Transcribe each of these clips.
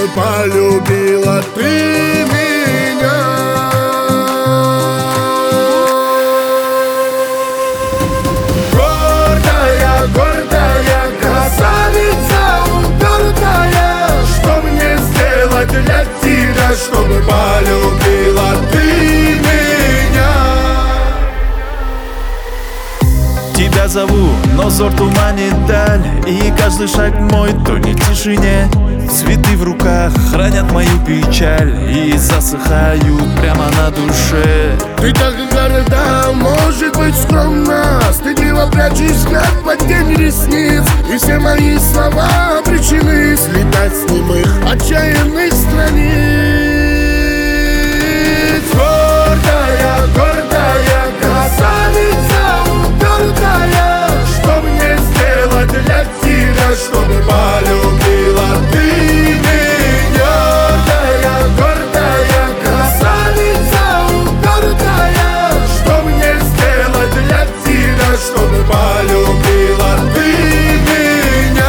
чтобы полюбила ты меня. Гордая, гордая, красавица упертая, что мне сделать для тебя, чтобы полюбила ты меня? Тебя зову, но взор туманит даль, и каждый шаг мой тонет в тишине. Цветы в руках хранят мою печаль и засыхают прямо на душе. Ты так горда, может быть скромна, стыдливо прячешь взгляд под тень ресниц, и все мои слова обречены слетать с немых отчаянных страниц. Гордая, гордая, красавица упертая, что мне сделать для тебя, чтобы полюбила ты меня? Гордая, гордая, красавица упертая, что мне сделать для тебя, чтобы полюбила ты меня?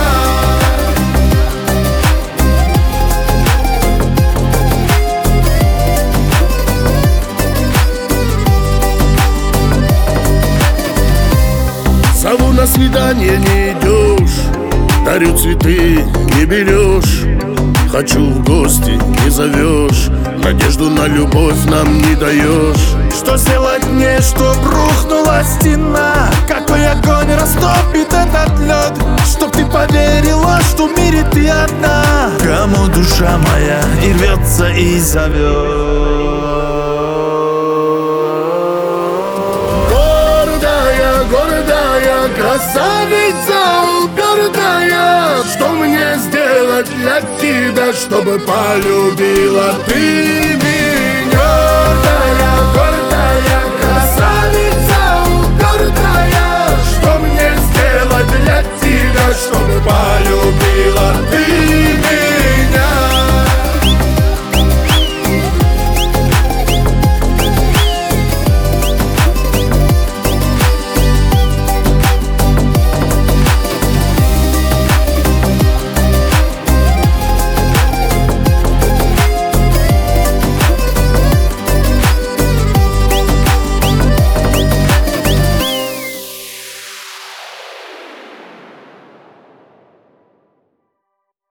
Зову на свидание, не идешь, дарю цветы, не берешь. Хочу в гости, не зовешь, надежду на любовь нам не даешь. Что сделать мне, чтоб рухнула стена? Какой огонь растопит этот лед? Чтоб ты поверила, что в мире ты одна, кому душа моя и рвется, и зовет. Гордая, красавица упертая, что мне сделать для тебя, чтобы полюбила ты